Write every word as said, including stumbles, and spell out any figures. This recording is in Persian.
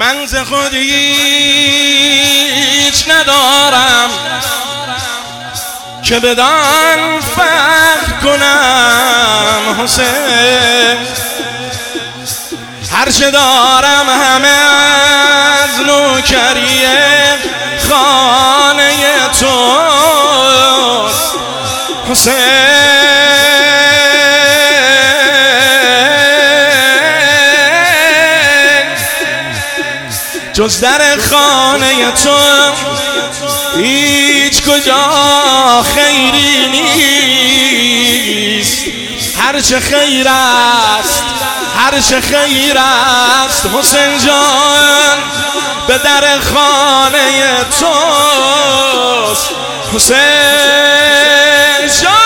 من ز خود هیچ ندارم که بدان فخر کنم حسین. هرچه دارم همه از نوکری خانه توست حسین. جز در خانه تو هیچ کجا خیری نیست. هرچه خیر است هرچه خیر است حسین جان به در خانه توست حسین جان.